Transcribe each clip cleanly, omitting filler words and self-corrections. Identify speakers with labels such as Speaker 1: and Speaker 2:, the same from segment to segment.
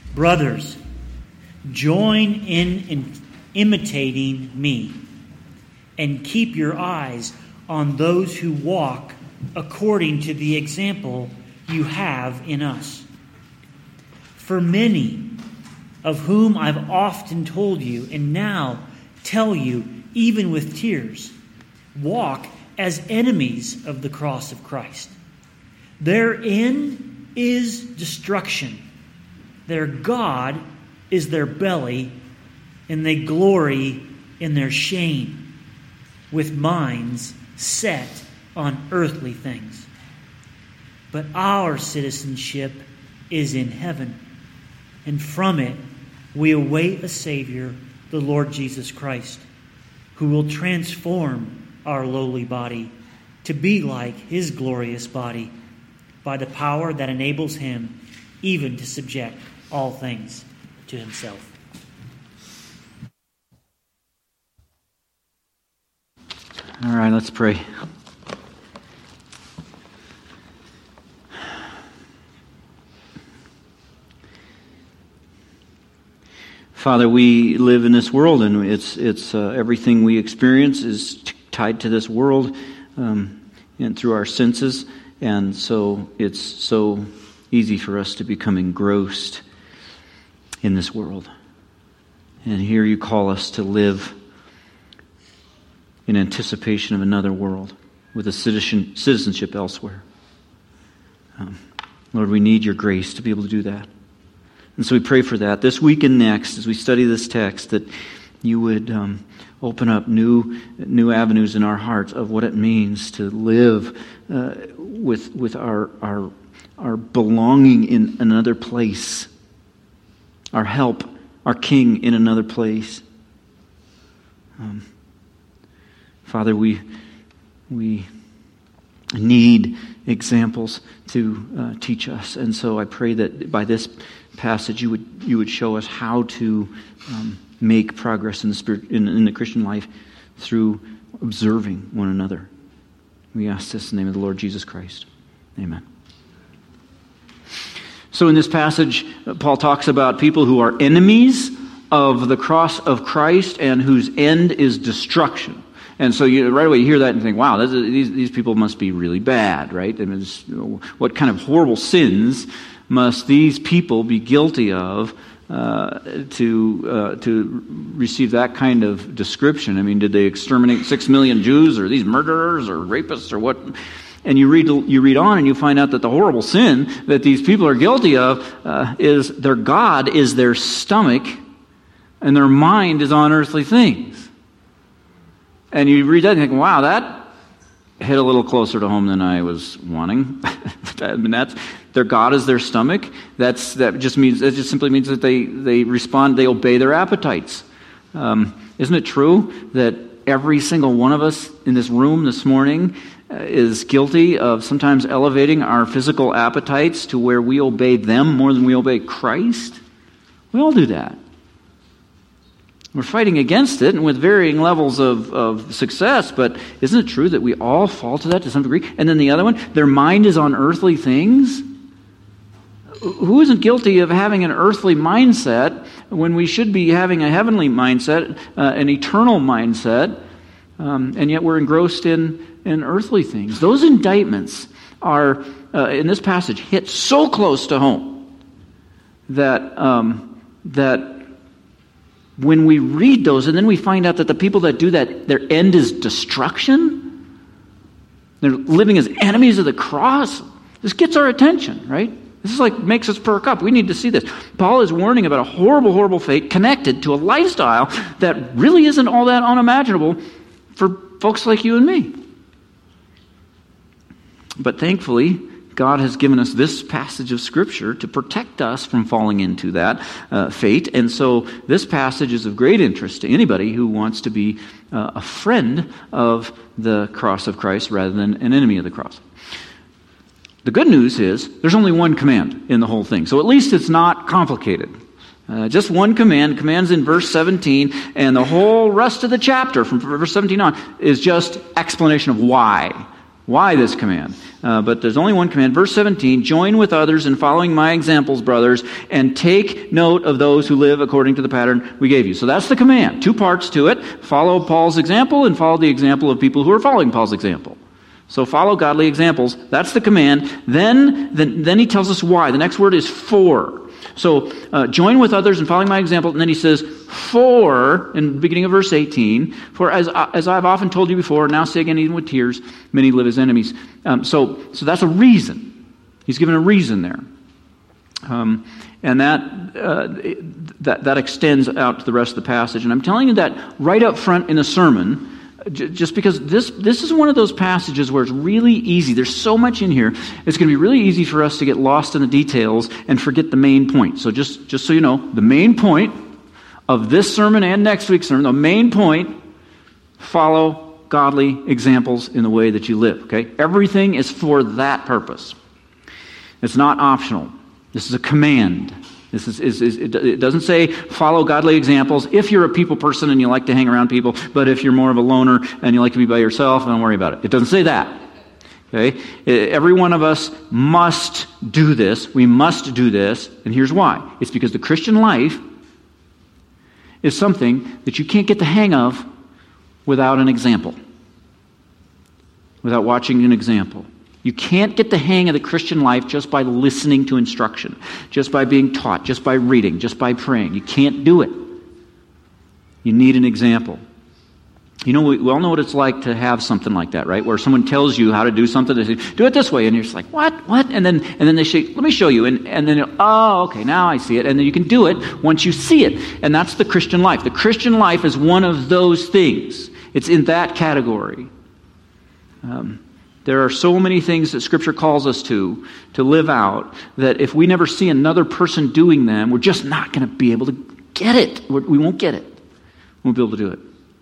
Speaker 1: Brothers, join in imitating me, and keep your eyes on those who walk according to the example you have in us. For many, of whom I've often told you, and now tell you, even with tears, walk as enemies of the cross of Christ. Their end is destruction. Their God is their belly, and they glory in their shame, with minds set on earthly things. But our citizenship is in heaven, and from it we await a Savior, the Lord Jesus Christ, who will transform our lowly body to be like His glorious body by the power that enables Him even to subject all things to Himself.
Speaker 2: All right, let's pray. Father, we live in this world, and it's everything we experience is tied to this world and through our senses, and so it's so easy for us to become engrossed in this world. And here you call us to live in anticipation of another world with a citizenship elsewhere. Lord, we need your grace to be able to do that. And so we pray for that this week and next as we study this text, that you would open up new avenues in our hearts of what it means to live with our belonging in another place, our help, our King in another place. Father, we need examples to teach us, and so I pray that by this passage you would show us how to make progress in the spirit in the Christian life through observing one another. We ask this in the name of the Lord Jesus Christ. Amen. So in this passage, Paul talks about people who are enemies of the cross of Christ and whose end is destruction. And so right away you hear that and think, wow, these people must be really bad, right? I mean, what kind of horrible sins must these people be guilty of to receive that kind of description? I mean, did they exterminate 6 million Jews, or these murderers or rapists or what? And you read on and you find out that the horrible sin that these people are guilty of is their God is their stomach and their mind is on earthly things. And you read that and think, wow, that hit a little closer to home than I was wanting. I mean, that's their God is their stomach. That just simply means that they respond, they obey their appetites. Isn't it true that every single one of us in this room this morning is guilty of sometimes elevating our physical appetites to where we obey them more than we obey Christ? We all do that. We're fighting against it, and with varying levels of success, but isn't it true that we all fall to that to some degree? And then the other one, their mind is on earthly things. Who isn't guilty of having an earthly mindset when we should be having a heavenly mindset, an eternal mindset, and yet we're engrossed in earthly things? Those indictments are, in this passage, hit so close to home that when we read those and then we find out that the people that do that, their end is destruction, they're living as enemies of the cross, this gets our attention, right? This is like makes us perk up. We need to see this. Paul is warning about a horrible, horrible fate connected to a lifestyle that really isn't all that unimaginable for folks like you and me. But thankfully, God has given us this passage of Scripture to protect us from falling into that fate. And so this passage is of great interest to anybody who wants to be a friend of the cross of Christ rather than an enemy of the cross. The good news is there's only one command in the whole thing. So at least it's not complicated. Just one command. Command's in verse 17, and the whole rest of the chapter from verse 17 on is just explanation of why why this command. But there's only one command. Verse 17, join with others in following my examples, brothers, and take note of those who live according to the pattern we gave you. So that's the command. Two parts to it. Follow Paul's example and follow the example of people who are following Paul's example. So follow godly examples. That's the command. Then he tells us why. The next word is for. So join with others in following my example. And then he says, for, in the beginning of verse 18, for as I've often told you before, now say again even with tears, many live as enemies. So that's a reason. He's given a reason there. And that extends out to the rest of the passage. And I'm telling you that right up front in the sermon, just because this is one of those passages where it's really easy. There's so much in here. It's going to be really easy for us to get lost in the details and forget the main point. So just so you know, the main point of this sermon and next week's sermon, the main point, follow godly examples in the way that you live. Okay? Everything is for that purpose. It's not optional. This is a command. It doesn't say follow godly examples if you're a people person and you like to hang around people, but if you're more of a loner and you like to be by yourself, don't worry about it. It doesn't say that. Okay? Every one of us must do this. We must do this, and here's why. It's because the Christian life is something that you can't get the hang of without an example, without watching an example. You can't get the hang of the Christian life just by listening to instruction, just by being taught, just by reading, just by praying. You can't do it. You need an example. You know, we all know what it's like to have something like that, right? Where someone tells you how to do something, they say, do it this way, and you're just like, what? And then they say, let me show you, and then, oh, okay, now I see it, and then you can do it once you see it. And that's the Christian life. The Christian life is one of those things. It's in that category. There are so many things that Scripture calls us to live out, that if we never see another person doing them, we're just not going to be able to get it. We won't get it. We won't be able to do it.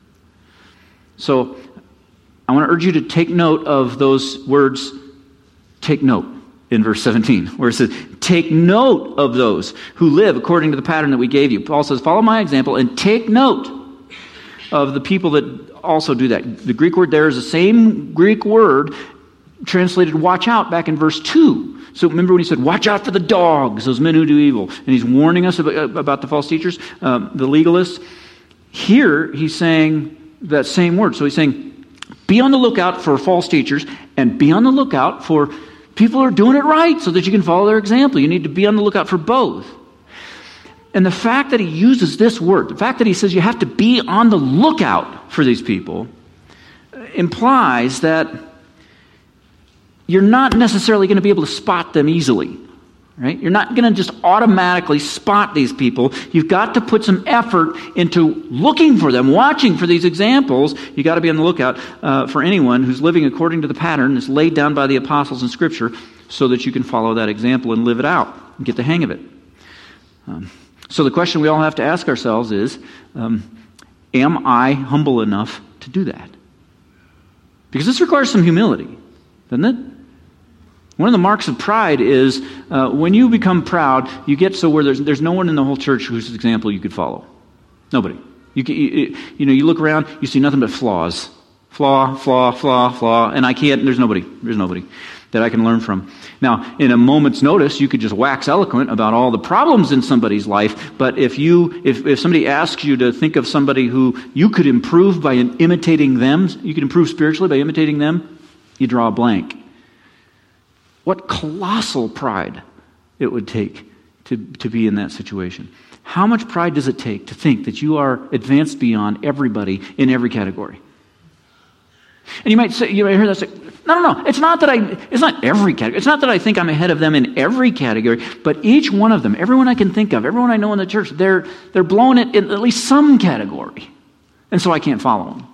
Speaker 2: So I want to urge you to take note of those words, take note, in verse 17, where it says, take note of those who live according to the pattern that we gave you. Paul says, follow my example and take note of the people that also do that. The Greek word there is the same Greek word translated watch out back in verse 2. So remember when he said, watch out for the dogs, those men who do evil. And he's warning us about the false teachers, the legalists. Here he's saying that same word. So he's saying, be on the lookout for false teachers and be on the lookout for people who are doing it right so that you can follow their example. You need to be on the lookout for both. And the fact that he uses this word, the fact that he says you have to be on the lookout for these people, implies that you're not necessarily going to be able to spot them easily. Right? You're not going to just automatically spot these people. You've got to put some effort into looking for them, watching for these examples. You've got to be on the lookout for anyone who's living according to the pattern that's laid down by the apostles in Scripture so that you can follow that example and live it out and get the hang of it. So the question we all have to ask ourselves is, am I humble enough to do that? Because this requires some humility, doesn't it? One of the marks of pride is when you become proud, you get so where there's no one in the whole church whose example you could follow. Nobody. You look around, you see nothing but flaws. Flaw, and I can't, there's nobody that I can learn from. Now, in a moment's notice, you could just wax eloquent about all the problems in somebody's life, but if somebody asks you to think of somebody who you could improve by imitating them, you could improve spiritually by imitating them, you draw a blank. What colossal pride it would take to be in that situation. How much pride does it take to think that you are advanced beyond everybody in every category? And you might hear that say, no, it's not every category. It's not that I think I'm ahead of them in every category, but each one of them, everyone I can think of, everyone I know in the church, they're blowing it in at least some category. And so I can't follow them.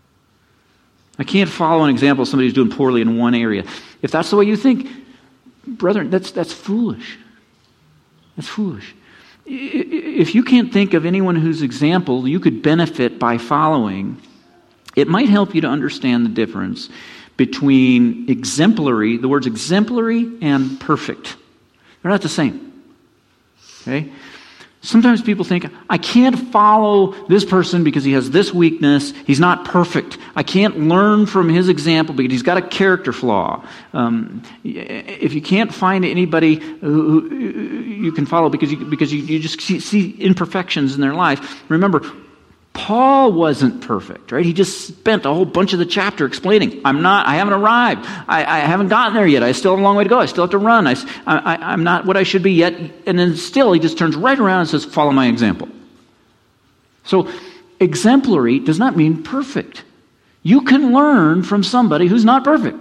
Speaker 2: I can't follow an example of somebody who's doing poorly in one area. If that's the way you think, brethren, that's foolish. That's foolish. If you can't think of anyone whose example you could benefit by following, it might help you to understand the difference between exemplary, the words exemplary and perfect. They're not the same. Okay? Sometimes people think, I can't follow this person because he has this weakness. He's not perfect. I can't learn from his example because he's got a character flaw. If you can't find anybody who you can follow because you just see imperfections in their life, remember, Paul wasn't perfect, right? He just spent a whole bunch of the chapter explaining, I haven't arrived. I haven't gotten there yet. I still have a long way to go. I still have to run. I'm not what I should be yet. And then still, he just turns right around and says, follow my example. So, exemplary does not mean perfect. You can learn from somebody who's not perfect.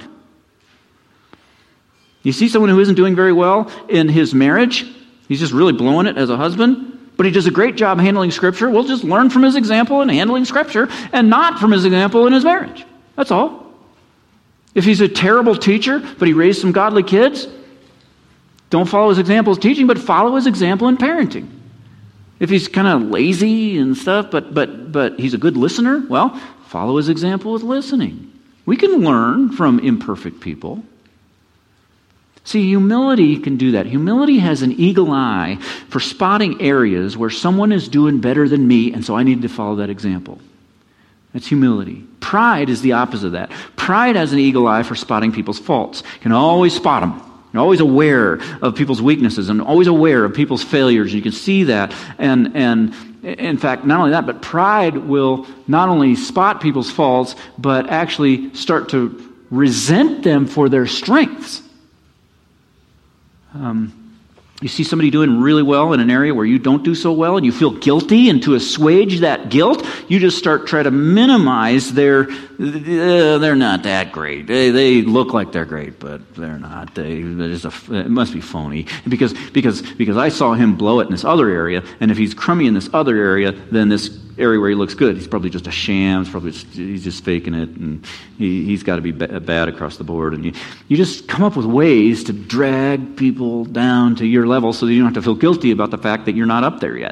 Speaker 2: You see someone who isn't doing very well in his marriage, he's just really blowing it as a husband, but he does a great job handling Scripture. We'll just learn from his example in handling Scripture and not from his example in his marriage. That's all. If he's a terrible teacher, but he raised some godly kids, don't follow his example as teaching, but follow his example in parenting. If he's kind of lazy and stuff, but he's a good listener, well, follow his example with listening. We can learn from imperfect people. See, humility can do that. Humility has an eagle eye for spotting areas where someone is doing better than me, and so I need to follow that example. That's humility. Pride is the opposite of that. Pride has an eagle eye for spotting people's faults. You can always spot them. You're always aware of people's weaknesses and always aware of people's failures. You can see that. And in fact, not only that, but pride will not only spot people's faults, but actually start to resent them for their strengths. You see somebody doing really well in an area where you don't do so well and you feel guilty, and to assuage that guilt, you just try to minimize they're not that great. They look like they're great, but they're not. It must be phony because I saw him blow it in this other area, and if he's crummy in this other area, then this area where he looks good, he's probably just a sham. He's just faking it, and he's got to be bad across the board. And you just come up with ways to drag people down to your level so that you don't have to feel guilty about the fact that you're not up there yet.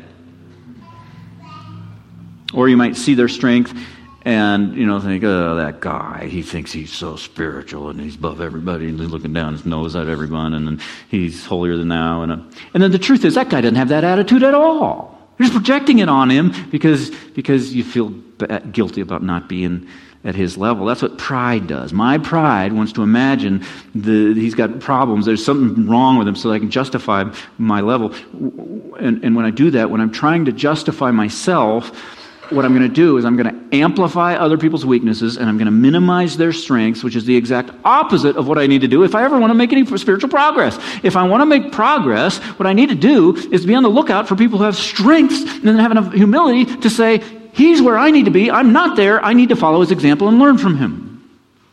Speaker 2: Or you might see their strength and think, oh, that guy, he thinks he's so spiritual and he's above everybody, and he's looking down his nose at everyone, and then he's holier than thou. And then the truth is, that guy doesn't have that attitude at all. You're just projecting it on him because you feel guilty about not being at his level. That's what pride does. My pride wants to imagine he's got problems. There's something wrong with him so that I can justify my level. And when I do that, when I'm trying to justify myself, what I'm going to do is I'm going to amplify other people's weaknesses, and I'm going to minimize their strengths, which is the exact opposite of what I need to do if I ever want to make any spiritual progress. If I want to make progress, what I need to do is be on the lookout for people who have strengths and then have enough humility to say, he's where I need to be. I'm not there. I need to follow his example and learn from him.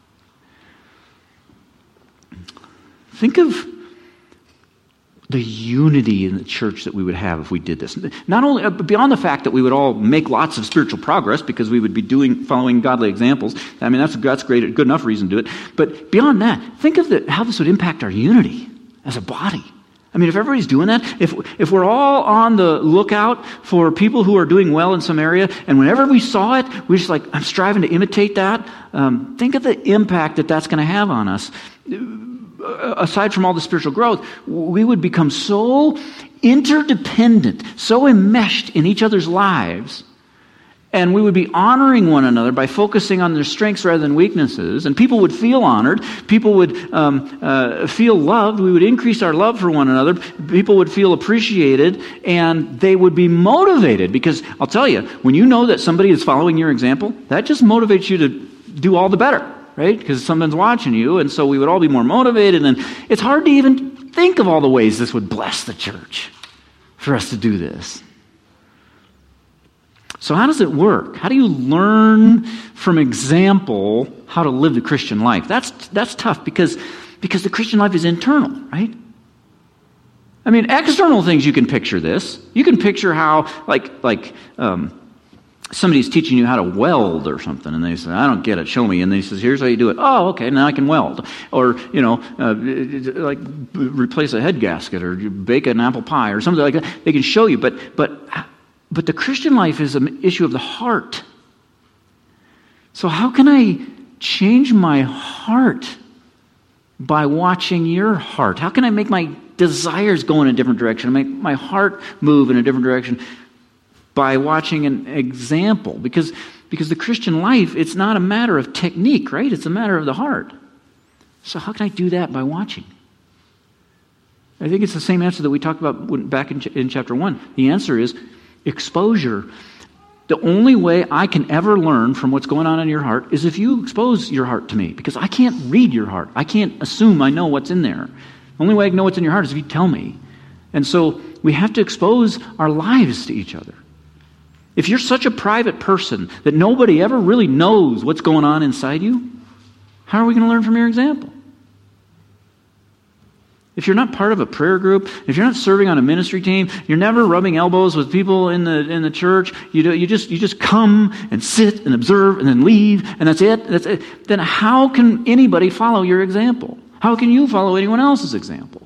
Speaker 2: Think of the unity in the church that we would have if we did this. Not only beyond the fact that we would all make lots of spiritual progress because we would be following godly examples. I mean, that's great, a good enough reason to do it. But beyond that, think of how this would impact our unity as a body. I mean, if everybody's doing that, if we're all on the lookout for people who are doing well in some area, and whenever we saw it, we're just like, I'm striving to imitate that. Think of the impact that that's going to have on us. Aside from all the spiritual growth, we would become so interdependent, so enmeshed in each other's lives, and we would be honoring one another by focusing on their strengths rather than weaknesses, and people would feel honored, people would feel loved, we would increase our love for one another, people would feel appreciated, and they would be motivated, because I'll tell you, when you know that somebody is following your example, that just motivates you to do all the better. Right? Because someone's watching you, and so we would all be more motivated, and it's hard to even think of all the ways this would bless the church for us to do this. So how does it work? How do you learn from example how to live the Christian life? That's tough because the Christian life is internal, right? I mean, external things you can picture this. You can picture how, somebody's teaching you how to weld or something, and they say, I don't get it, show me. And they says, here's how you do it. Oh, okay, now I can weld. Or, replace a head gasket or bake an apple pie or something like that. They can show you, but the Christian life is an issue of the heart. So how can I change my heart by watching your heart? How can I make my desires go in a different direction. My heart move in a different direction by watching an example. Because the Christian life, it's not a matter of technique, right? It's a matter of the heart. So how can I do that? By watching. I think it's the same answer that we talked about back in chapter 1. The answer is exposure. The only way I can ever learn from what's going on in your heart is if you expose your heart to me, because I can't read your heart. I can't assume I know what's in there. The only way I can know what's in your heart is if you tell me. And so we have to expose our lives to each other. If you're such a private person that nobody ever really knows what's going on inside you, how are we going to learn from your example? If you're not part of a prayer group, if you're not serving on a ministry team, you're never rubbing elbows with people in the church, you just come and sit and observe and then leave, and that's it. Then how can anybody follow your example? How can you follow anyone else's example?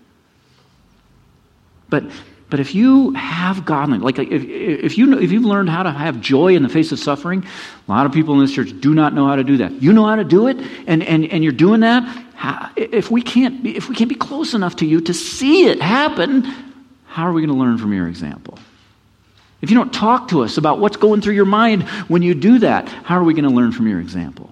Speaker 2: But if you have godliness, like if you've learned how to have joy in the face of suffering, a lot of people in this church do not know how to do that. You know how to do it, and you're doing that. If we can't be close enough to you to see it happen, how are we going to learn from your example? If you don't talk to us about what's going through your mind when you do that, how are we going to learn from your example?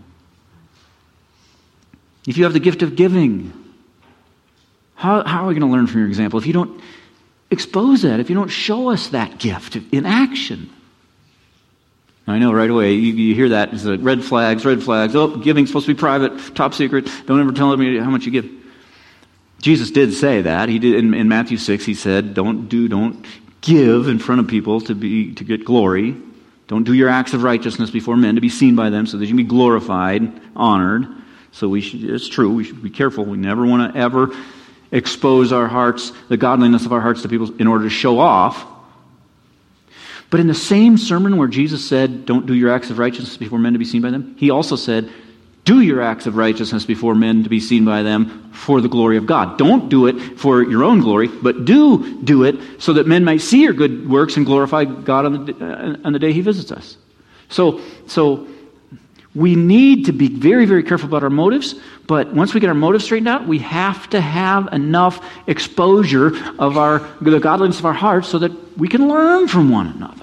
Speaker 2: If you have the gift of giving, how are we going to learn from your example? If you don't expose that, if you don't show us that gift in action. I know right away, you hear that, it's like red flags. Oh, giving's supposed to be private, top secret. Don't ever tell me how much you give. Jesus did say that. He did in Matthew 6, he said, don't give in front of people to get glory. Don't do your acts of righteousness before men to be seen by them so that you can be glorified, honored. So it's true, we should be careful. We never want to ever expose our hearts, the godliness of our hearts to people in order to show off. But in the same sermon where Jesus said, don't do your acts of righteousness before men to be seen by them, he also said, do your acts of righteousness before men to be seen by them for the glory of God. Don't do it for your own glory, but do it so that men might see your good works and glorify God on the day he visits us. So we need to be very, very careful about our motives, but once we get our motives straightened out, we have to have enough exposure of the godliness of our hearts so that we can learn from one another.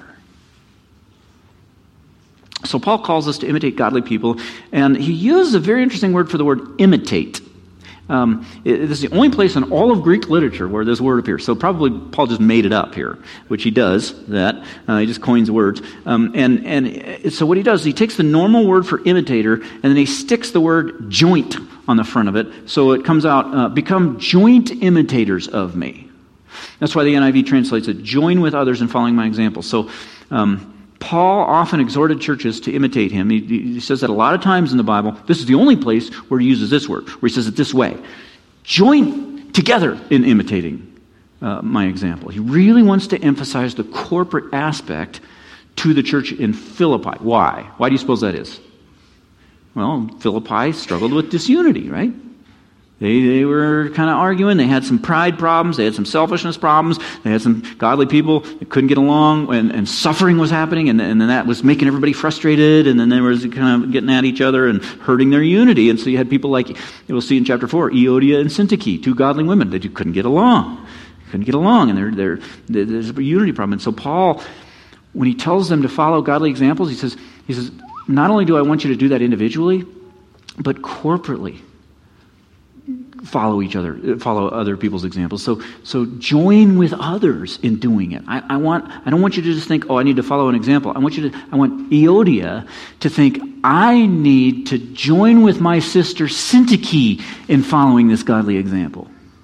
Speaker 2: So Paul calls us to imitate godly people, and he uses a very interesting word for the word imitate. This is the only place in all of Greek literature where this word appears. So probably Paul just made it up here, which he does that. He just coins words. And so what he does is he takes the normal word for imitator, and then he sticks the word joint on the front of it. So it comes out, become joint imitators of me. That's why the NIV translates it, join with others in following my example. So Paul often exhorted churches to imitate him. He says that a lot of times in the Bible. This is the only place where he uses this word, where he says it this way. Join together in imitating my example. He really wants to emphasize the corporate aspect to the church in Philippi. Why? Why do you suppose that is? Well, Philippi struggled with disunity, right? They were kind of arguing. They had some pride problems. They had some selfishness problems. They had some godly people that couldn't get along, and suffering was happening, and then that was making everybody frustrated, and then they were kind of getting at each other and hurting their unity. And so you had people like, we'll see in chapter 4, Euodia and Syntyche, two godly women that couldn't get along. And there's a unity problem. And so Paul, when he tells them to follow godly examples, he says, not only do I want you to do that individually, but corporately. Follow other people's examples. So join with others in doing it. I don't want you to just think, I need to follow an example. I want Euodia to think, I need to join with my sister Syntyche in following this godly example.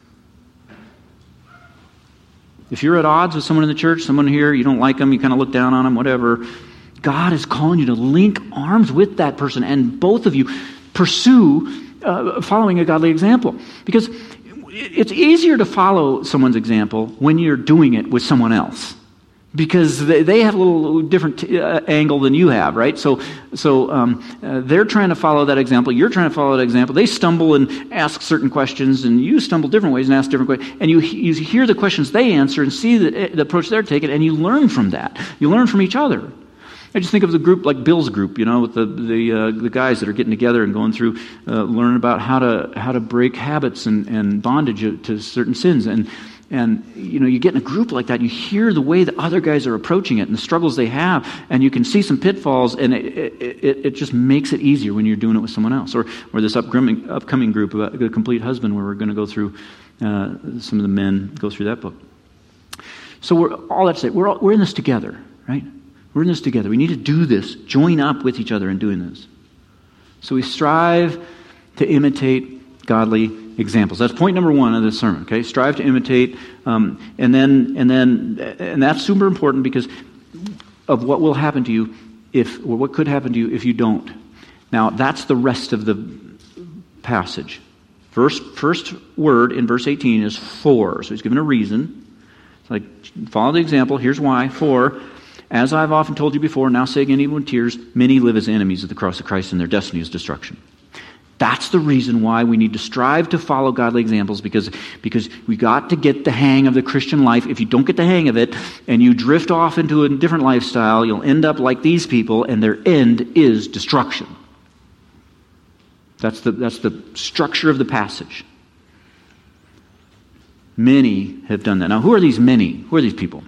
Speaker 2: If you're at odds with someone in the church, someone here, you don't like them, you kind of look down on them, whatever, God is calling you to link arms with that person, and both of you pursue following a godly example. Because it's easier to follow someone's example when you're doing it with someone else. Because they have a little different angle than you have, right? So they're trying to follow that example. You're trying to follow that example. They stumble and ask certain questions, and you stumble different ways and ask different questions. And you hear the questions they answer and see the approach they're taking, and you learn from that. You learn from each other. I just think of the group like Bill's group, with the guys that are getting together and going through, learning about how to break habits and bondage to certain sins. And you get in a group like that, you hear the way the other guys are approaching it and the struggles they have, and you can see some pitfalls, and it just makes it easier when you're doing it with someone else. Or this upcoming group about the Complete Husband, where we're going to go through, some of the men go through that book. So all that to say, we're in this together, right? We're in this together. We need to do this, join up with each other in doing this. So we strive to imitate godly examples. That's point number 1 of this sermon. Okay, strive to imitate, and that's super important because of what will happen to you what could happen to you if you don't. Now that's the rest of the passage. First word in verse 18 is for. So he's given a reason. It's like, follow the example. Here's why. For, as I've often told you before, now say again even with tears, many live as enemies of the cross of Christ, and their destiny is destruction. That's the reason why we need to strive to follow godly examples, because we got to get the hang of the Christian life. If you don't get the hang of it and you drift off into a different lifestyle, you'll end up like these people, and their end is destruction. That's the structure of the passage. Many have done that. Now, who are these many? Who are these people?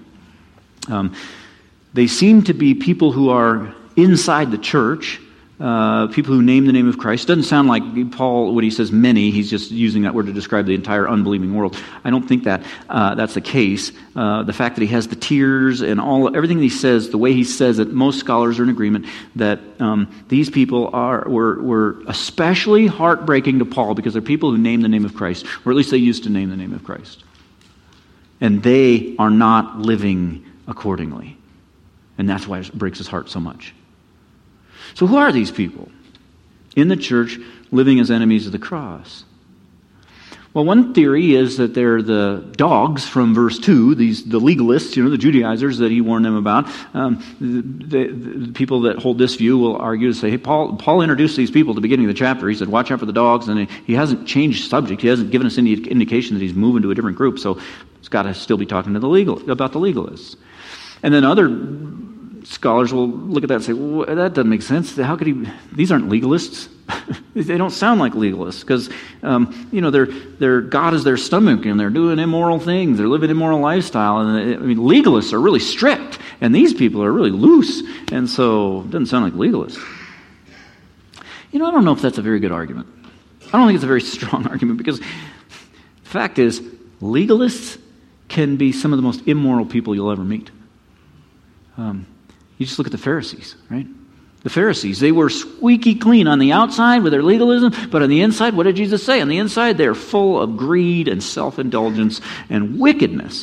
Speaker 2: They seem to be people who are inside the church, people who name the name of Christ. Doesn't sound like Paul, when he says many, he's just using that word to describe the entire unbelieving world. I don't think that that's the case. The fact that he has the tears and everything that he says, the way he says it, most scholars are in agreement that these people were especially heartbreaking to Paul because they're people who name the name of Christ, or at least they used to name the name of Christ. And they are not living accordingly. And that's why it breaks his heart so much. So who are these people in the church living as enemies of the cross? Well, one theory is that they're the dogs from verse 2, the legalists, the Judaizers that he warned them about. The people that hold this view will argue to say, hey, Paul introduced these people at the beginning of the chapter. He said, watch out for the dogs, and he hasn't changed subject. He hasn't given us any indication that he's moving to a different group, so it's got to still be talking to about the legalists. And then other scholars will look at that and say, well, that doesn't make sense. How could he? These aren't legalists. They don't sound like legalists because, their God is their stomach and they're doing immoral things. They're living immoral lifestyle. And legalists are really strict, and these people are really loose. And so it doesn't sound like legalists. I don't know if that's a very good argument. I don't think it's a very strong argument because the fact is, legalists can be some of the most immoral people you'll ever meet. You just look at the Pharisees, right? The Pharisees, they were squeaky clean on the outside with their legalism, but on the inside, what did Jesus say? On the inside, they're full of greed and self-indulgence and wickedness.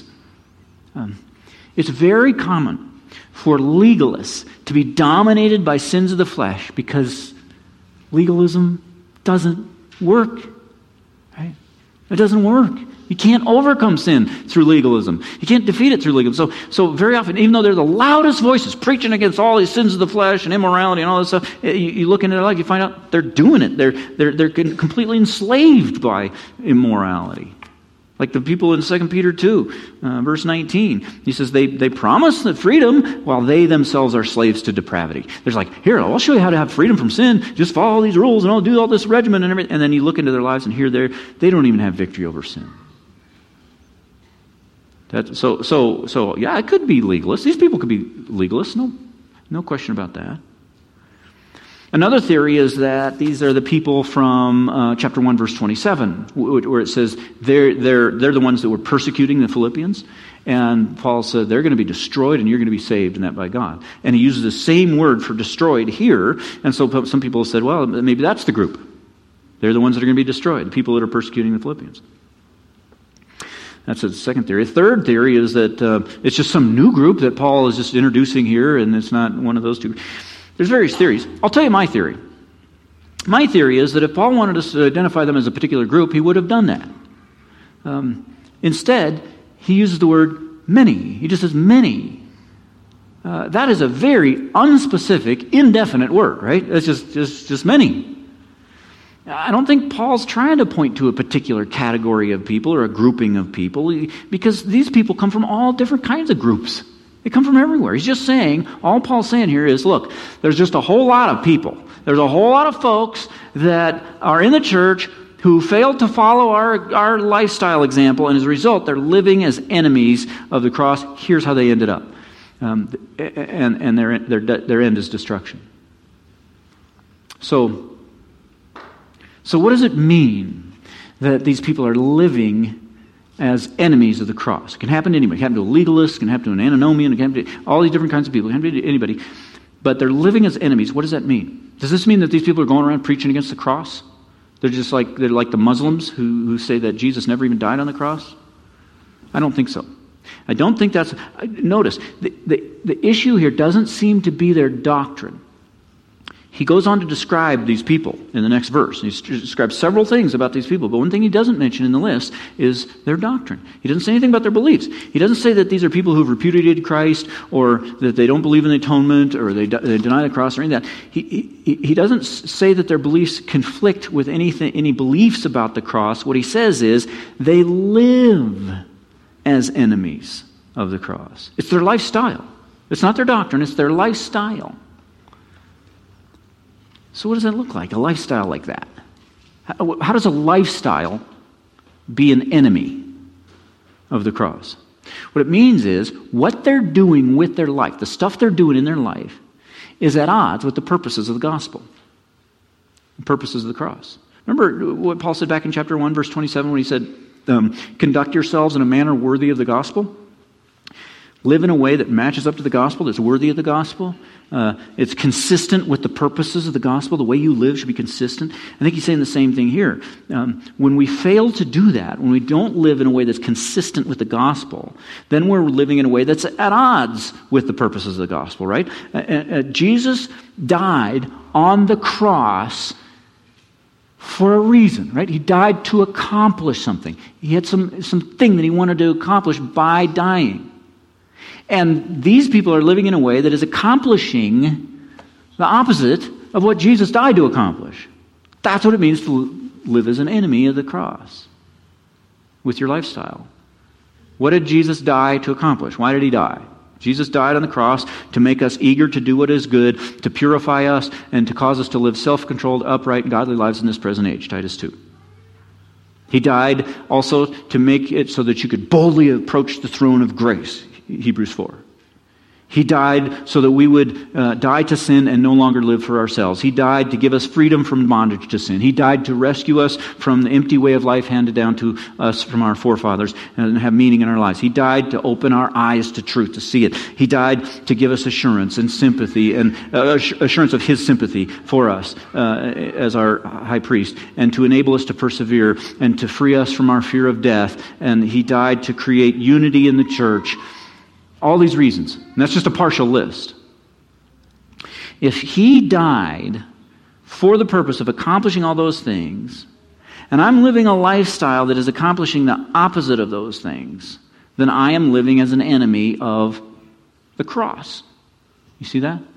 Speaker 2: It's very common for legalists to be dominated by sins of the flesh because legalism doesn't work, right? It doesn't work. You can't overcome sin through legalism. You can't defeat it through legalism. So very often, even though they're the loudest voices preaching against all these sins of the flesh and immorality and all this stuff, you look into their life, you find out they're doing it. They're completely enslaved by immorality. Like the people in 2 Peter 2, verse 19. He says they promise the freedom while they themselves are slaves to depravity. There's like, here, I'll show you how to have freedom from sin. Just follow these rules and I'll do all this regimen and everything. And then you look into their lives and here they don't even have victory over sin. So yeah, it could be legalists. These people could be legalists. No question about that. Another theory is that these are the people from chapter 1, verse 27, where it says they're the ones that were persecuting the Philippians. And Paul said they're going to be destroyed and you're going to be saved, and that by God. And he uses the same word for destroyed here. And so some people have said, well, maybe that's the group. They're the ones that are going to be destroyed, the people that are persecuting the Philippians. That's the second theory. A third theory is that it's just some new group that Paul is just introducing here, and it's not one of those two. There's various theories. I'll tell you my theory. My theory is that if Paul wanted us to identify them as a particular group, he would have done that. Instead, he uses the word many. He just says many. That is a very unspecific, indefinite word, right? That's just many. I don't think Paul's trying to point to a particular category of people or a grouping of people, because these people come from all different kinds of groups. They come from everywhere. He's just saying, all Paul's saying here is, look, there's just a whole lot of people. There's a whole lot of folks that are in the church who failed to follow our lifestyle example, and as a result, they're living as enemies of the cross. Here's how they ended up. And their end is destruction. So what does it mean that these people are living as enemies of the cross? It can happen to anybody. It can happen to a legalist, it can happen to an antinomian, it can happen to all these different kinds of people. It can happen to anybody. But they're living as enemies. What does that mean? Does this mean that these people are going around preaching against the cross? They're like the Muslims who say that Jesus never even died on the cross? I don't think so. I don't think that's... Notice, the issue here doesn't seem to be their doctrine. He goes on to describe these people in the next verse. He describes several things about these people, but one thing he doesn't mention in the list is their doctrine. He doesn't say anything about their beliefs. He doesn't say that these are people who've repudiated Christ, or that they don't believe in the atonement, or they deny the cross, or any of that. He doesn't say that their beliefs conflict with any beliefs about the cross. What he says is they live as enemies of the cross. It's their lifestyle. It's not their doctrine, it's their lifestyle. So what does that look like, a lifestyle like that? How does a lifestyle be an enemy of the cross? What it means is what they're doing with their life, the stuff they're doing in their life, is at odds with the purposes of the gospel, the purposes of the cross. Remember what Paul said back in chapter 1, verse 27, when he said, conduct yourselves in a manner worthy of the gospel? Live in a way that matches up to the gospel, that's worthy of the gospel. It's consistent with the purposes of the gospel. The way you live should be consistent. I think he's saying the same thing here. When we fail to do that, when we don't live in a way that's consistent with the gospel, then we're living in a way that's at odds with the purposes of the gospel, right? Jesus died on the cross for a reason, right? He died to accomplish something. He had something that he wanted to accomplish by dying. And these people are living in a way that is accomplishing the opposite of what Jesus died to accomplish. That's what it means to live as an enemy of the cross with your lifestyle. What did Jesus die to accomplish? Why did he die? Jesus died on the cross to make us eager to do what is good, to purify us, and to cause us to live self-controlled, upright, and godly lives in this present age, Titus 2. He died also to make it so that you could boldly approach the throne of grace, Hebrews 4. He died so that we would die to sin and no longer live for ourselves. He died to give us freedom from bondage to sin. He died to rescue us from the empty way of life handed down to us from our forefathers and have meaning in our lives. He died to open our eyes to truth, to see it. He died to give us assurance and sympathy, and assurance of His sympathy for us as our high priest, and to enable us to persevere and to free us from our fear of death. And He died to create unity in the church. All these reasons. And that's just a partial list. If He died for the purpose of accomplishing all those things, and I'm living a lifestyle that is accomplishing the opposite of those things, then I am living as an enemy of the cross. You see that?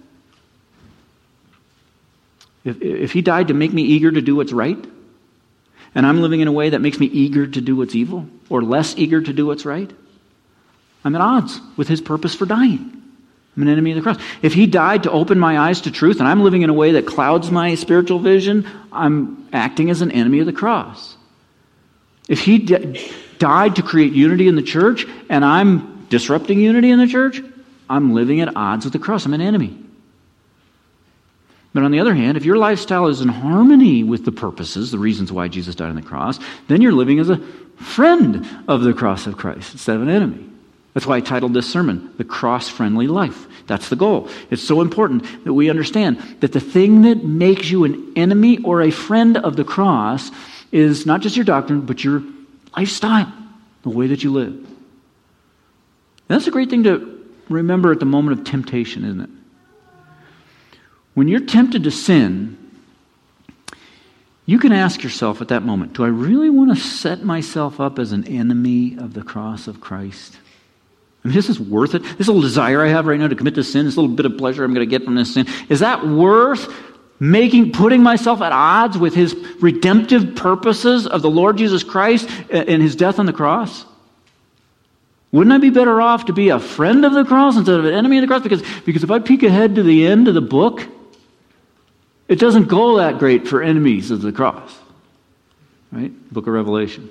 Speaker 2: If He died to make me eager to do what's right, and I'm living in a way that makes me eager to do what's evil, or less eager to do what's right, I'm at odds with His purpose for dying. I'm an enemy of the cross. If He died to open my eyes to truth, and I'm living in a way that clouds my spiritual vision, I'm acting as an enemy of the cross. If He died to create unity in the church, and I'm disrupting unity in the church, I'm living at odds with the cross. I'm an enemy. But on the other hand, if your lifestyle is in harmony with the purposes, the reasons why Jesus died on the cross, then you're living as a friend of the cross of Christ instead of an enemy. That's why I titled this sermon, The Cross-Friendly Life. That's the goal. It's so important that we understand that the thing that makes you an enemy or a friend of the cross is not just your doctrine, but your lifestyle, the way that you live. And that's a great thing to remember at the moment of temptation, isn't it? When you're tempted to sin, you can ask yourself at that moment, do I really want to set myself up as an enemy of the cross of Christ? I mean, this is worth it. This little desire I have right now to commit this sin, this little bit of pleasure I'm going to get from this sin, is that worth putting myself at odds with His redemptive purposes of the Lord Jesus Christ and His death on the cross? Wouldn't I be better off to be a friend of the cross instead of an enemy of the cross? Because if I peek ahead to the end of the book, it doesn't go that great for enemies of the cross. Right? Book of Revelation.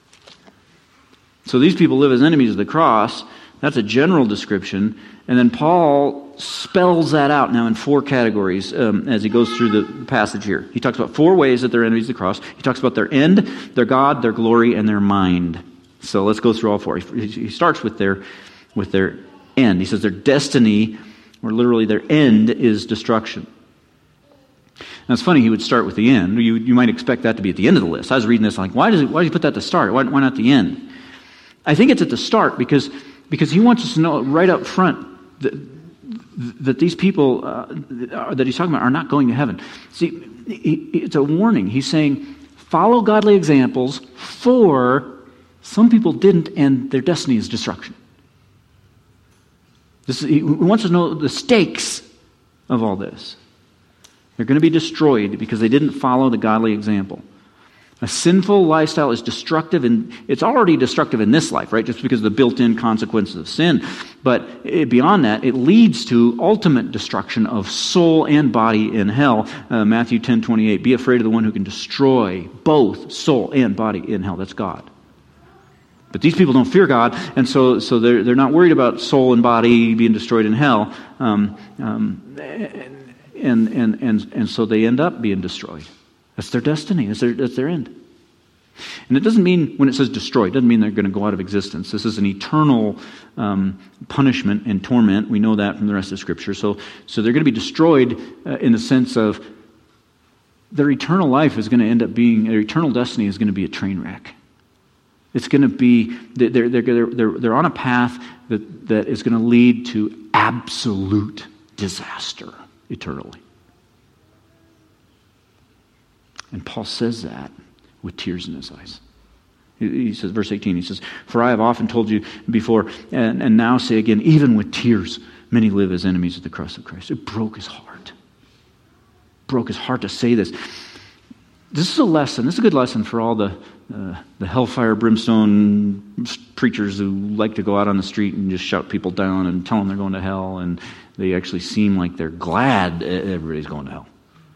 Speaker 2: So these people live as enemies of the cross. That's a general description. And then Paul spells that out now in 4 categories as he goes through the passage here. He talks about 4 ways that they're enemies of the cross. He talks about their end, their God, their glory, and their mind. So let's go through all 4. He starts with their end. He says their destiny, or literally their end, is destruction. Now it's funny he would start with the end. You might expect that to be at the end of the list. I was reading this like, why does he put that at the start? Why not the end? I think it's at the start because he wants us to know right up front that these people that he's talking about are not going to heaven. See, it's a warning. He's saying, follow godly examples, for some people didn't, and their destiny is destruction. He wants us to know the stakes of all this. They're going to be destroyed because they didn't follow the godly example. A sinful lifestyle is destructive, and it's already destructive in this life, right? Just because of the built-in consequences of sin. But beyond that, it leads to ultimate destruction of soul and body in hell. Matthew 10:28. Be afraid of the one who can destroy both soul and body in hell. That's God. But these people don't fear God, and so they're not worried about soul and body being destroyed in hell. And so they end up being destroyed. That's their destiny. That's their end. And it doesn't mean, when it says destroyed, it doesn't mean they're going to go out of existence. This is an eternal punishment and torment. We know that from the rest of Scripture. So they're going to be destroyed in the sense of their eternal life is going to end up being, their eternal destiny is going to be a train wreck. It's going to be, they're on a path that is going to lead to absolute disaster eternally. And Paul says that with tears in his eyes. He says, verse 18, he says, for I have often told you before, and now say again, even with tears, many live as enemies of the cross of Christ. It broke his heart. Broke his heart to say this. This is a lesson. This is a good lesson for all the hellfire, brimstone preachers who like to go out on the street and just shout people down and tell them they're going to hell, and they actually seem like they're glad everybody's going to hell.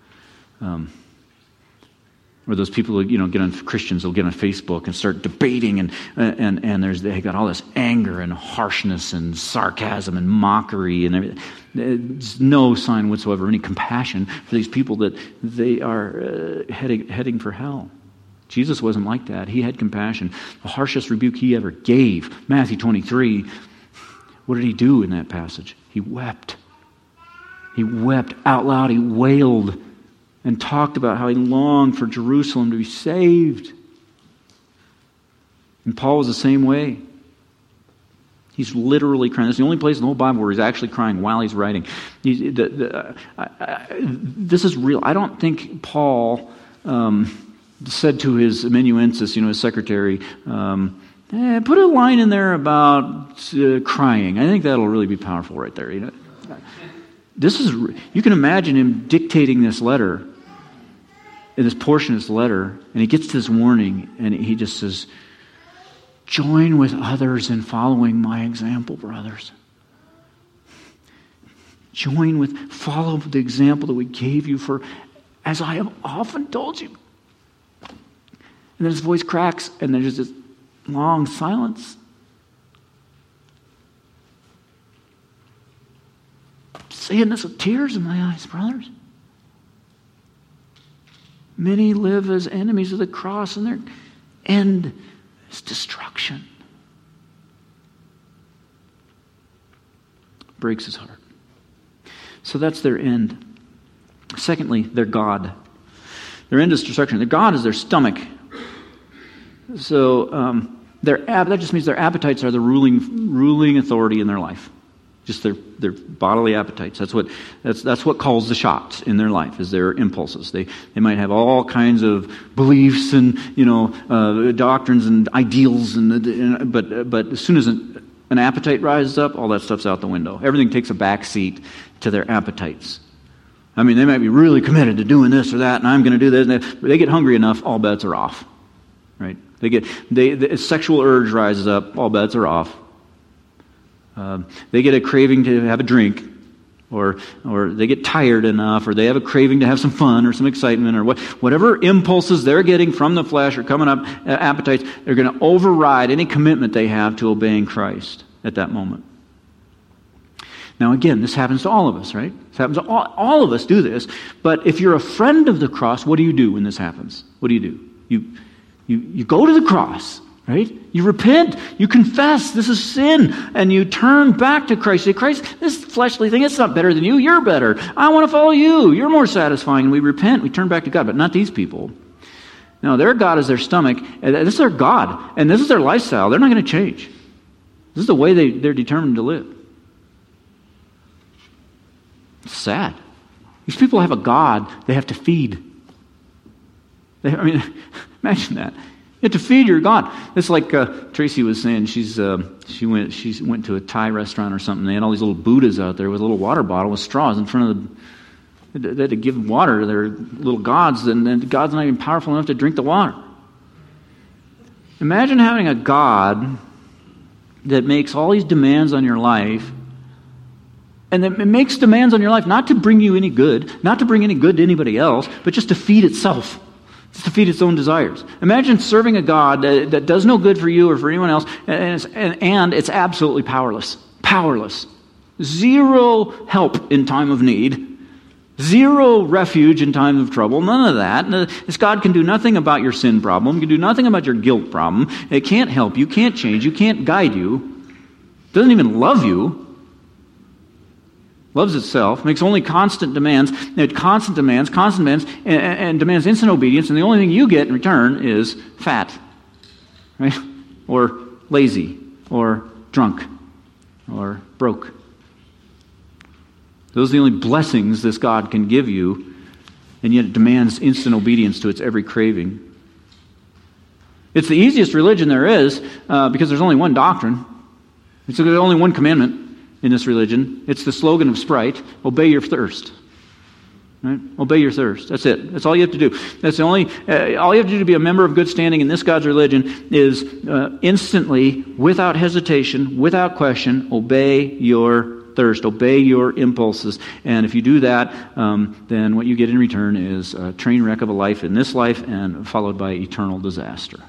Speaker 2: Or those people who get on, Christians will get on Facebook and start debating, and they got all this anger and harshness and sarcasm and mockery and everything. There's no sign whatsoever of any compassion for these people that they are heading for hell. Jesus wasn't like that. He had compassion. The harshest rebuke he ever gave, Matthew 23, what did he do in that passage? He wept. He wept out loud. He wailed and talked about how he longed for Jerusalem to be saved. And Paul was the same way. He's literally crying. This is the only place in the whole Bible where he's actually crying while he's writing. This is real. I don't think Paul said to his amanuensis, his secretary, put a line in there about crying. I think that'll really be powerful right there. You can imagine him dictating this letter, in this portion of this letter, and he gets to this warning, and he just says, join with others in following my example, brothers. Follow the example that we gave you, for as I have often told you. And then his voice cracks, and there's this long silence. Saying this with tears in my eyes, brothers. Many live as enemies of the cross, and their end is destruction. Breaks his heart. So that's their end. Secondly, their God. Their end is destruction. Their God is their stomach. So that just means their appetites are the ruling authority in their life. Just their bodily appetites. That's what calls the shots in their life, is their impulses. They might have all kinds of beliefs and doctrines and ideals, but as soon as an appetite rises up, all that stuff's out the window. Everything takes a back seat to their appetites. I mean, they might be really committed to doing this or that, and I'm going to do this. And they get hungry enough, all bets are off. Right? The sexual urge rises up, all bets are off. They get a craving to have a drink, or they get tired enough, or they have a craving to have some fun or some excitement, or whatever impulses they're getting from the flesh or coming up, appetites, they're going to override any commitment they have to obeying Christ at that moment. Now again, this happens to all of us, right? This happens to all of us do this. But if you're a friend of the cross, what do you do when this happens? What do? You go to the cross, right? You repent, you confess this is sin, and you turn back to Christ. You say, Christ, this fleshly thing, it's not better than you. You're better. I want to follow you. You're more satisfying. And we repent, we turn back to God, but not these people. No, their God is their stomach. And this is their God, and this is their lifestyle. They're not going to change. This is the way they're determined to live. It's sad. These people have a God they have to feed. Imagine that. You have to feed your God. It's like Tracy was saying. She went to a Thai restaurant or something. They had all these little Buddhas out there with a little water bottle with straws in front of them. They had to give water to their little gods, and God's not even powerful enough to drink the water. Imagine having a God that makes all these demands on your life, and that it makes demands on your life not to bring you any good, not to bring any good to anybody else, but just to feed itself, just to feed its own desires. Imagine serving a God that does no good for you or for anyone else, and it's absolutely powerless. Powerless. Zero help in time of need. Zero refuge in time of trouble. None of that. This God can do nothing about your sin problem, can do nothing about your guilt problem. It can't help you, can't change you, can't guide you. Doesn't even love you. Loves itself, makes only constant demands, and demands instant obedience, and the only thing you get in return is fat, right? Or lazy, or drunk, or broke. Those are the only blessings this God can give you, and yet it demands instant obedience to its every craving. It's the easiest religion there is because there's only one doctrine. There's only one commandment in this religion. It's the slogan of Sprite: obey your thirst. Right? Obey your thirst. That's it. That's all you have to do. That's the only. All you have to do to be a member of good standing in this God's religion is instantly, without hesitation, without question, obey your thirst. Obey your impulses. And if you do that, then what you get in return is a train wreck of a life in this life, and followed by eternal disaster.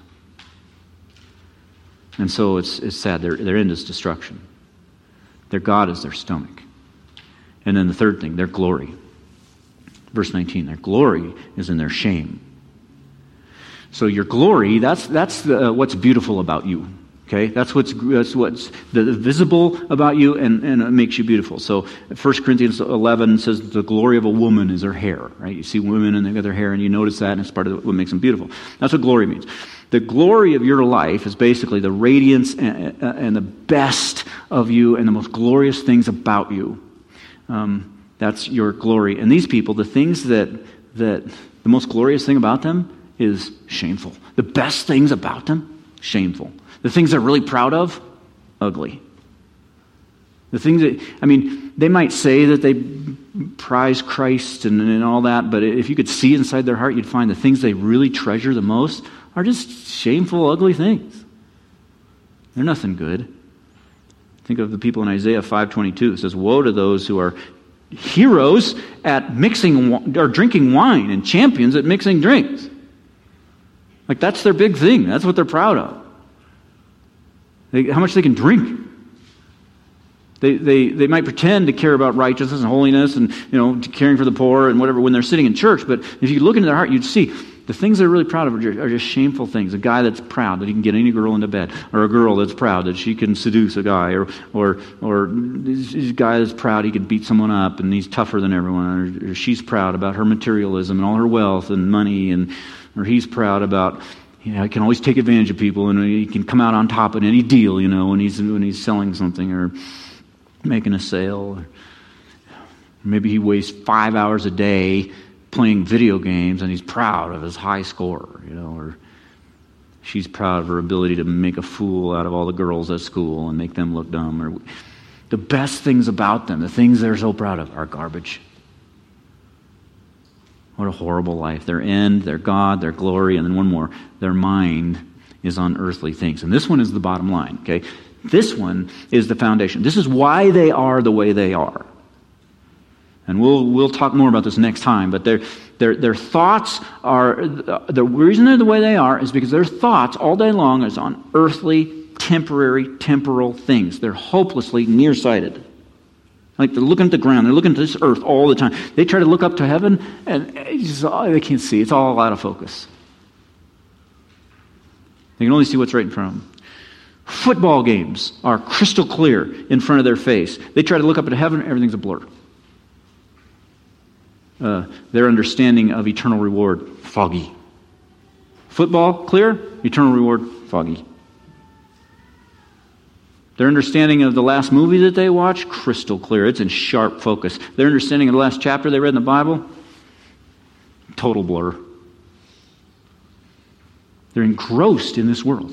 Speaker 2: And so it's sad. Their end is destruction. Their God is their stomach. And then the third thing, their glory. Verse 19, their glory is in their shame. So your glory, that's what's beautiful about you. Okay, that's what's the visible about you, and it makes you beautiful. So 1 Corinthians 11 says the glory of a woman is her hair. Right? You see women and they got their hair, and you notice that, and it's part of what makes them beautiful. That's what glory means. The glory of your life is basically the radiance and the best of you and the most glorious things about you. That's your glory. And these people, the things that the most glorious thing about them is shameful. The best things about them, shameful. The things they're really proud of, ugly. The things that, they might say that they prize Christ and all that, but if you could see inside their heart, you'd find the things they really treasure the most are just shameful, ugly things. They're nothing good. Think of the people in Isaiah 5:22. It says, woe to those who are heroes at mixing or drinking wine and champions at mixing drinks. Like that's their big thing. That's what they're proud of. How much they can drink. They might pretend to care about righteousness and holiness and caring for the poor and whatever when they're sitting in church, but if you look into their heart, you'd see the things they're really proud of are just shameful things. A guy that's proud that he can get any girl into bed, or a girl that's proud that she can seduce a guy, or this guy that's proud he can beat someone up and he's tougher than everyone, or she's proud about her materialism and all her wealth and money, or he's proud about he can always take advantage of people and he can come out on top in any deal, when he's selling something or making a sale. Or maybe he wastes 5 hours a day playing video games and he's proud of his high score, or she's proud of her ability to make a fool out of all the girls at school and make them look dumb. Or the best things about them, the things they're so proud of, are garbage. What a horrible life. Their end, their God, their glory, and then one more, their mind is on earthly things. And this one is the bottom line, okay? This one is the foundation. This is why they are the way they are. And we'll talk more about this next time, but their thoughts are, the reason they're the way they are is because their thoughts all day long is on earthly, temporary, temporal things. They're hopelessly nearsighted. Like they're looking at the ground, they're looking at this earth all the time. They try to look up to heaven and they can't see. It's all out of focus. They can only see what's right in front of them. Football games are crystal clear in front of their face. They try to look up at heaven, everything's a blur. Their understanding of eternal reward, foggy. Football, clear. Eternal reward, foggy. Their understanding of the last movie that they watch, crystal clear. It's in sharp focus. Their understanding of the last chapter they read in the Bible, total blur. They're engrossed in this world.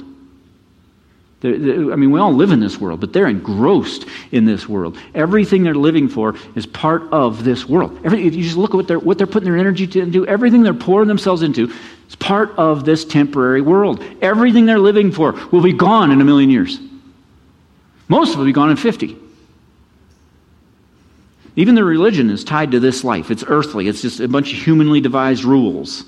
Speaker 2: We all live in this world, but they're engrossed in this world. Everything they're living for is part of this world. If you just look at what they're putting their energy to do, everything they're pouring themselves into is part of this temporary world. Everything they're living for will be gone in 1,000,000 years. Most of it will be gone in 50. Even their religion is tied to this life. It's earthly. It's just a bunch of humanly devised rules.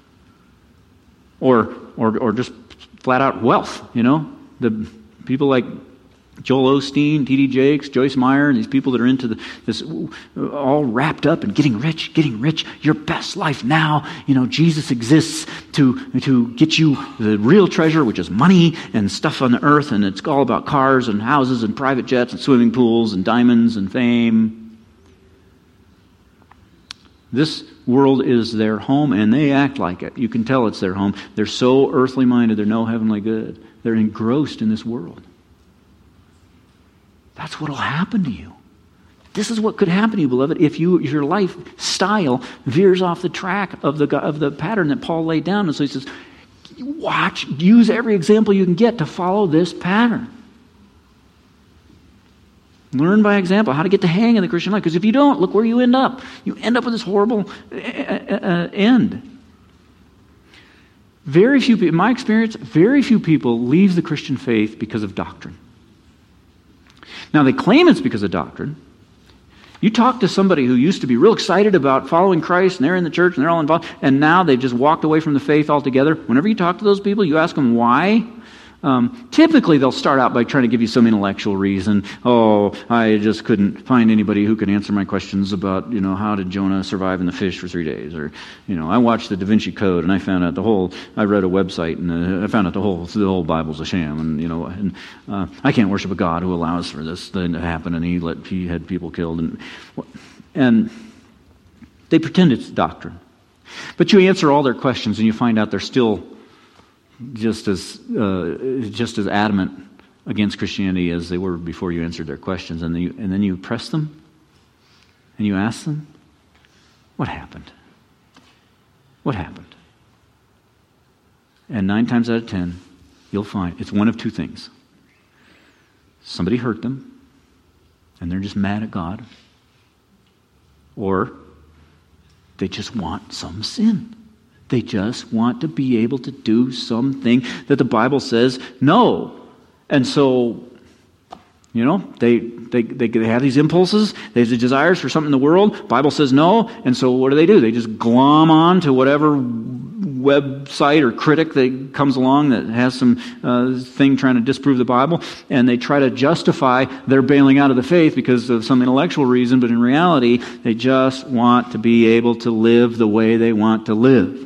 Speaker 2: Or just flat out wealth, The people like Joel Osteen, T.D. Jakes, Joyce Meyer, and these people that are into this all wrapped up in getting rich, your best life now. Jesus exists to get you the real treasure, which is money and stuff on the earth, and it's all about cars and houses and private jets and swimming pools and diamonds and fame. This world is their home, and they act like it. You can tell it's their home. They're so earthly minded, they're no heavenly good. They're engrossed in this world. That's what will happen to you. This is what could happen to you, beloved, if your lifestyle veers off the track of the pattern that Paul laid down. And so he says, use every example you can get to follow this pattern. Learn by example how to get the hang of the Christian life. Because if you don't, look where you end up. You end up with this horrible end. Very few people, in my experience, very few people leave the Christian faith because of doctrine. Now, they claim it's because of doctrine. You talk to somebody who used to be real excited about following Christ, and they're in the church, and they're all involved, and now they've just walked away from the faith altogether. Whenever you talk to those people, you ask them why. Typically, they'll start out by trying to give you some intellectual reason. Oh, I just couldn't find anybody who could answer my questions about, how did Jonah survive in the fish for 3 days? Or, I watched the Da Vinci Code and I found out I read a website and I found out the whole Bible's a sham. And, I can't worship a God who allows for this thing to happen, and he had people killed. And they pretend it's doctrine. But you answer all their questions and you find out they're still just as adamant against Christianity as they were before you answered their questions, and then you press them and you ask them, what happened? What happened? And 9 times out of 10, you'll find it's one of two things. Somebody hurt them, and they're just mad at God, or they just want some sin. They just want to be able to do something that the Bible says no. And so, they have these impulses, they have the desires for something in the world. The Bible says no, and so what do? They just glom on to whatever website or critic that comes along that has some thing trying to disprove the Bible, and they try to justify their bailing out of the faith because of some intellectual reason, but in reality, they just want to be able to live the way they want to live.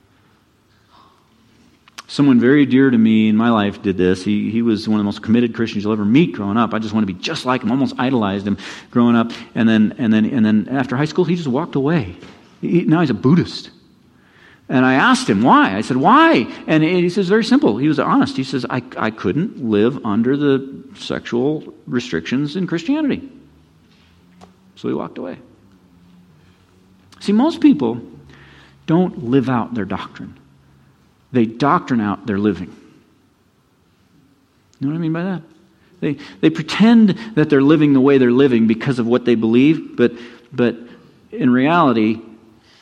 Speaker 2: Someone very dear to me in my life did this. He was one of the most committed Christians you'll ever meet growing up. I just want to be just like him. Almost idolized him growing up. And then after high school, he just walked away. Now he's a Buddhist. And I asked him why. I said, why? And he says, very simple. He was honest. He says, I couldn't live under the sexual restrictions in Christianity. So he walked away. See, most people don't live out their doctrine. They doctrine out their living. You know what I mean by that? They pretend that they're living the way they're living because of what they believe, but in reality,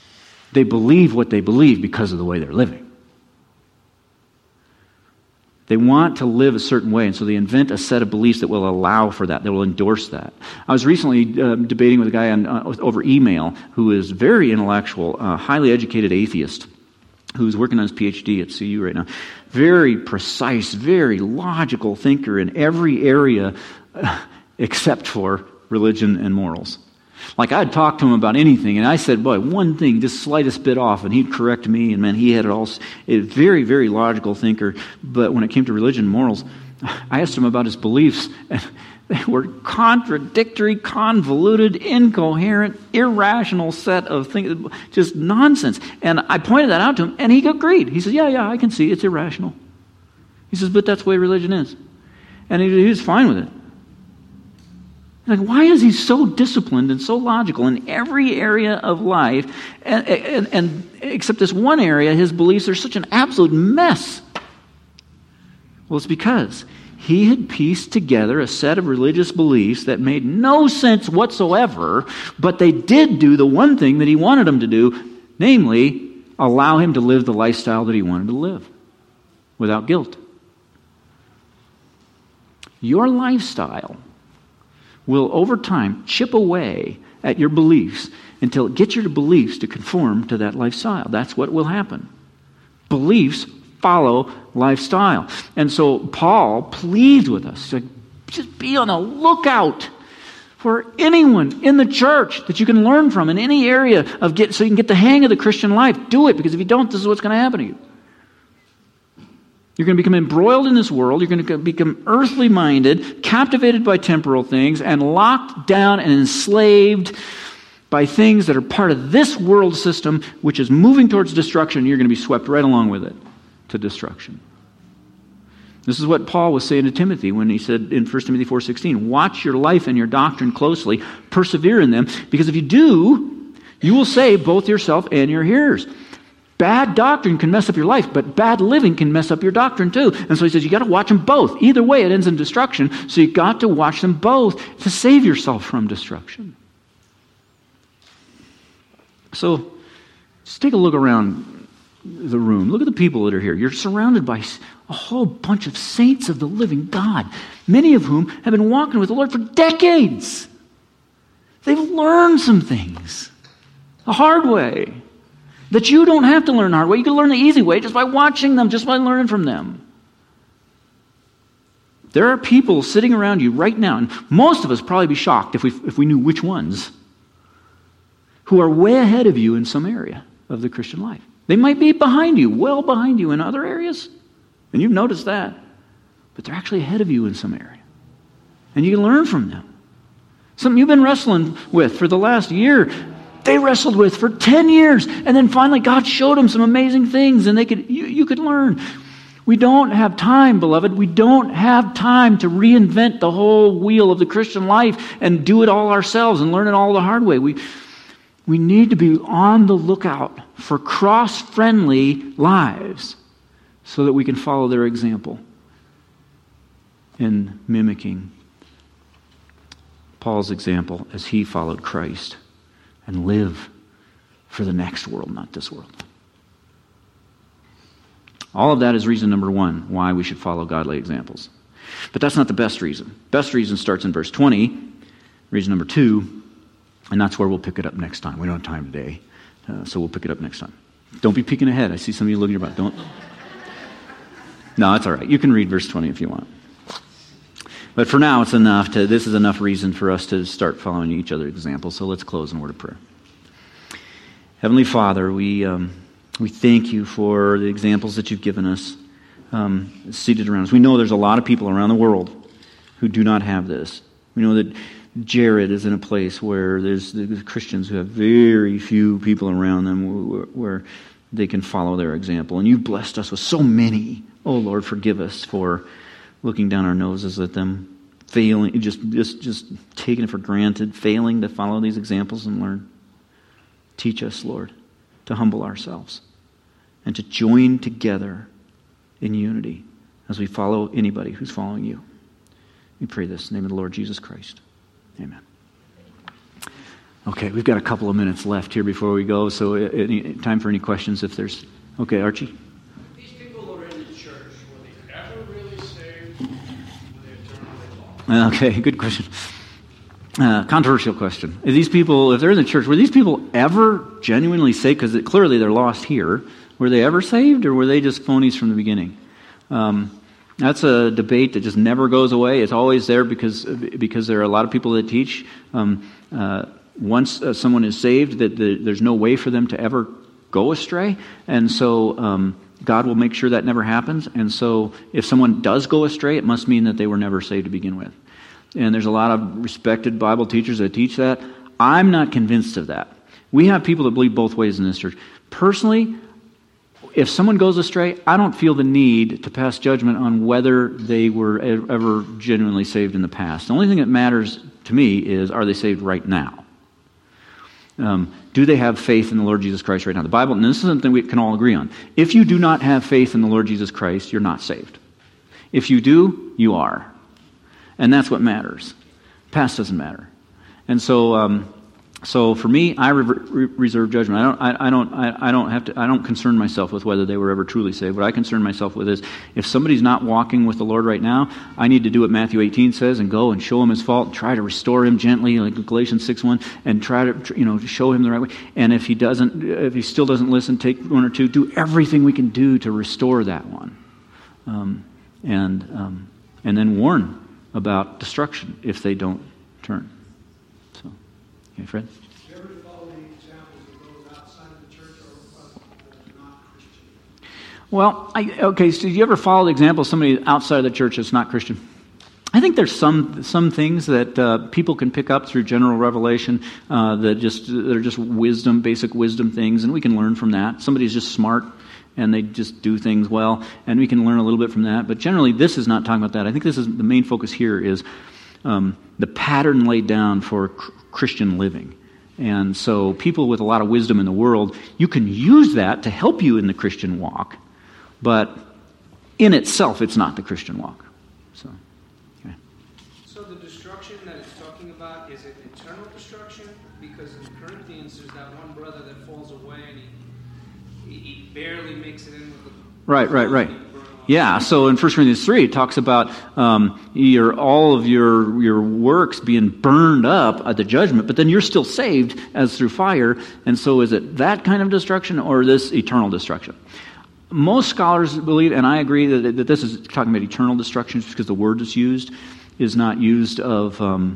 Speaker 2: they believe what they believe because of the way they're living. They want to live a certain way, and so they invent a set of beliefs that will allow for that, that will endorse that. I was recently debating with a guy over email who is very intellectual, highly educated atheist, who's working on his PhD at CU right now. Very precise, very logical thinker in every area except for religion and morals. Like, I'd talk to him about anything, and I said, boy, one thing, just slightest bit off, and he'd correct me, and man, he had it all. A very, very logical thinker, but when it came to religion and morals, I asked him about his beliefs, and they were contradictory, convoluted, incoherent, irrational set of things, just nonsense. And I pointed that out to him, and he agreed. He said, yeah, I can see it's irrational. He says, but that's the way religion is. And he was fine with it. Like, why is he so disciplined and so logical in every area of life, and except this one area, his beliefs are such an absolute mess? Well, it's because he had pieced together a set of religious beliefs that made no sense whatsoever, but they did do the one thing that he wanted them to do, namely, allow him to live the lifestyle that he wanted to live without guilt. Your lifestyle will, over time, chip away at your beliefs until it gets your beliefs to conform to that lifestyle. That's what will happen. Beliefs follow lifestyle. And so Paul pleads with us, like, just be on the lookout for anyone in the church that you can learn from in any area so you can get the hang of the Christian life. Do it, because if you don't, this is what's going to happen to you. You're going to become embroiled in this world. You're going to become earthly minded, captivated by temporal things, and locked down and enslaved by things that are part of this world system, which is moving towards destruction. You're going to be swept right along with it to destruction. This is what Paul was saying to Timothy when he said in 1 Timothy 4:16, watch your life and your doctrine closely, persevere in them, because if you do, you will save both yourself and your hearers. Bad doctrine can mess up your life, but bad living can mess up your doctrine too. And so he says you got to watch them both. Either way, it ends in destruction, so you got to watch them both to save yourself from destruction. So just take a look around the room. Look at the people that are here. You're surrounded by a whole bunch of saints of the living God, many of whom have been walking with the Lord for decades. They've learned some things the hard way that you don't have to learn the hard way. You can learn the easy way just by watching them, just by learning from them. There are people sitting around you right now, and most of us probably be shocked if we knew which ones, who are way ahead of you in some area of the Christian life. They might be behind you, well behind you in other areas, and you've noticed that, but they're actually ahead of you in some area. And you can learn from them. Something you've been wrestling with for the last year, they wrestled with for 10 years, and then finally God showed them some amazing things, and you could learn. We don't have time, beloved. We don't have time to reinvent the whole wheel of the Christian life and do it all ourselves and learn it all the hard way. We need to be on the lookout for cross-friendly lives so that we can follow their example in mimicking Paul's example as he followed Christ and live for the next world, not this world. All of that is reason number one why we should follow godly examples. But that's not the best reason. Best reason starts in verse 20. Reason number 2, and that's where we'll pick it up next time. We don't have time today, so we'll pick it up next time. Don't be peeking ahead. I see some of you looking about. Don't. No, it's all right. You can read verse 20 if you want. But for now, it's enough. This is enough reason for us to start following each other's examples. So let's close in a word of prayer. Heavenly Father, we thank you for the examples that you've given us seated around us. We know there's a lot of people around the world who do not have this. We know that Jared is in a place where there's Christians who have very few people around them where they can follow their example. And you've blessed us with so many. Oh, Lord, forgive us for looking down our noses at them, failing, just taking it for granted, failing to follow these examples and learn. Teach us, Lord, to humble ourselves and to join together in unity as we follow anybody who's following you. We pray this in the name of the Lord Jesus Christ. Amen. Okay, we've got a couple of minutes left here before we go, so time for any questions if there's... Okay, Archie?
Speaker 3: These people who are in the church, were they ever really
Speaker 2: Okay, good question. Controversial question. These people, if they're in the church, were these people ever genuinely saved? Because clearly they're lost here. Were they ever saved, or were they just phonies from the beginning? That's a debate that just never goes away. It's always there because there are a lot of people that teach once someone is saved that there's no way for them to ever go astray, and so God will make sure that never happens. And so if someone does go astray, it must mean that they were never saved to begin with. And there's a lot of respected Bible teachers that teach that. I'm not convinced of that. We have people that believe both ways in this church. Personally, if someone goes astray, I don't feel the need to pass judgment on whether they were ever genuinely saved in the past. The only thing that matters to me is, are they saved right now? Do they have faith in the Lord Jesus Christ right now? The Bible, and this is something we can all agree on. If you do not have faith in the Lord Jesus Christ, you're not saved. If you do, you are. And that's what matters. Past doesn't matter. And so, so for me, I reserve judgment. I don't concern myself with whether they were ever truly saved. What I concern myself with is, if somebody's not walking with the Lord right now, I need to do what Matthew 18 says and go and show him his fault, and try to restore him gently, like Galatians 6:1, and try to show him the right way. And if he still doesn't listen, take one or two, do everything we can do to restore that one, and then warn about destruction if they don't turn. So, okay, Fred?
Speaker 3: Do you ever follow any examples of those outside of the church or not Christian?
Speaker 2: Well, so do you ever follow the example of somebody outside of the church that's not Christian? I think there's some things that people can pick up through general revelation that are just wisdom, basic wisdom things, and we can learn from that. Somebody's just smart, and they just do things well, and we can learn a little bit from that. But generally, this is not talking about that. I think this is the main focus here is the pattern laid down for Christian living. And so people with a lot of wisdom in the world, you can use that to help you in the Christian walk, but in itself, it's not the Christian walk. So, okay.
Speaker 4: So the destruction that it's talking about, is it eternal destruction? Because in Corinthians, there's that one brother that falls away and he barely makes it in with the...
Speaker 2: Right. Yeah, so in 1 Corinthians 3, it talks about all of your works being burned up at the judgment, but then you're still saved as through fire. And so is it that kind of destruction or this eternal destruction? Most scholars believe, and I agree, that this is talking about eternal destruction because the word that's used is not used of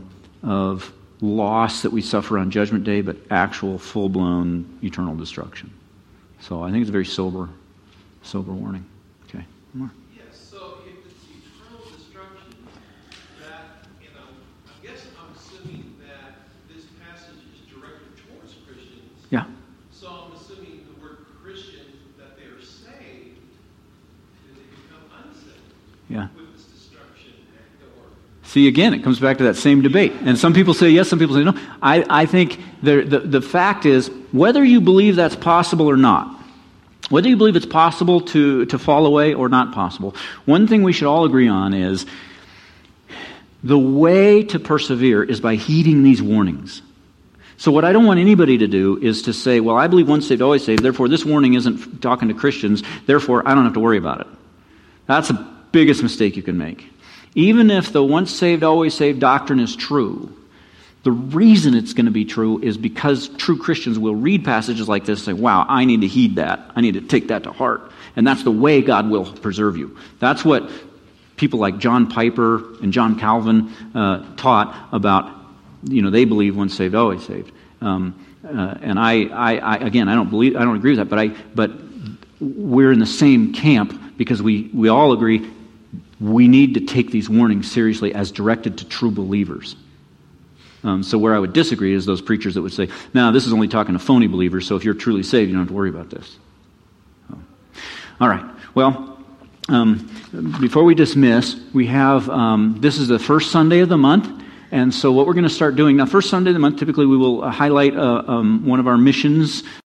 Speaker 2: loss that we suffer on Judgment Day, but actual full-blown eternal destruction. So I think it's a very sober warning. Okay, more.
Speaker 5: Yes, so if it's eternal destruction, that, I guess I'm assuming that this passage is directed towards Christians.
Speaker 2: Yeah.
Speaker 5: So I'm assuming the word Christian, that they are saved, and they become unsaved.
Speaker 2: Yeah.
Speaker 5: With this destruction at the door.
Speaker 2: See, again, it comes back to that same debate. And some people say yes, some people say no. I think the fact is, whether you believe that's possible or not, whether you believe it's possible to fall away or not possible, one thing we should all agree on is the way to persevere is by heeding these warnings. So what I don't want anybody to do is to say, well, I believe once saved, always saved, therefore this warning isn't talking to Christians, therefore I don't have to worry about it. That's the biggest mistake you can make. Even if the once saved, always saved doctrine is true, the reason it's going to be true is because true Christians will read passages like this and say, wow, I need to heed that. I need to take that to heart. And that's the way God will preserve you. That's what people like John Piper and John Calvin taught about, they believe once saved, always saved. And I don't agree with that, but we're in the same camp because we all agree we need to take these warnings seriously as directed to true believers. So where I would disagree is those preachers that would say, no, this is only talking to phony believers, so if you're truly saved, you don't have to worry about this. All right. Well, before we dismiss, we have, this is the first Sunday of the month, and so what we're going to start doing, now first Sunday of the month, typically we will highlight one of our missions